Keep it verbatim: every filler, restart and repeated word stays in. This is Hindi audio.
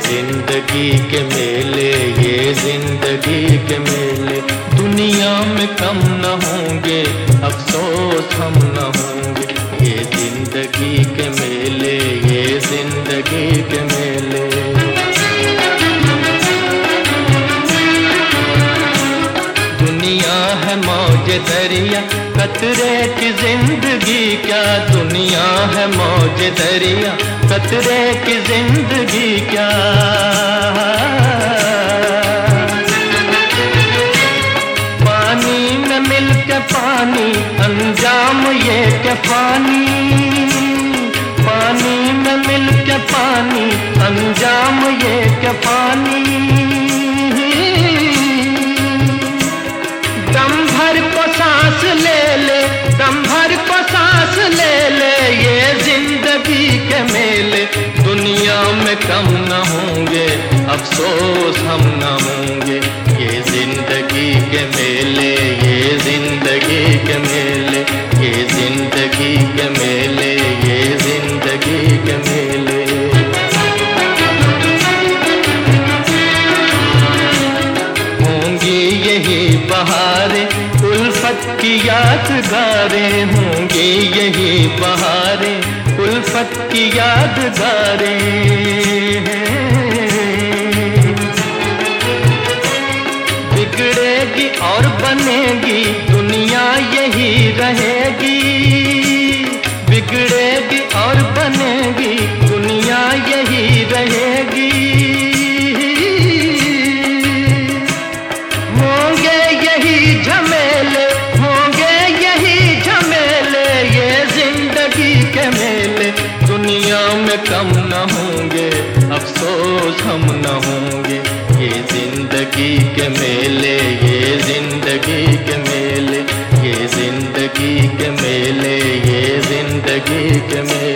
जिंदगी के मेले, ये जिंदगी के मेले। दुनिया में कम न होंगे, अफसोस हम न होंगे। ये जिंदगी के मेले, ये जिंदगी के मेले। दुनिया है मौज दरिया, कतरे की जिंदगी क्या। दुनिया है मौज दरिया, कतरे की जिंदगी क्या। पानी में मिल के पानी, अंजाम ये के पानी। पानी में मिल के पानी, अंजाम ये के पानी। दम भर को सांस ले ले, दम भर को सांस ले ले, ये जिंदगी के मेले। दुनिया में कम न होंगे, अफसोस हम न होंगे। ये जिंदगी के मेले, ये जिंदगी के मेले। ये जिंदगी के मेले, ये जिंदगी के मेले। होंगी यही बहारें, उल्फत की यादगारें। होंगी यही बहारें, उल्फत की यादगारें। बिगड़ेगी और बनेगी, दुनिया यही रहेगी। बिगड़ेगी और बनेगी, दुनिया यही रहेगी। होंगे यही झमेले, होंगे यही झमेले, ये जिंदगी के मेले। दुनिया में कम न होंगे, अफसोस हम न होंगे। ये जिंदगी के मेले, ये जिंदगी के मेले। ये जिंदगी के मेले, ये जिंदगी के मेले।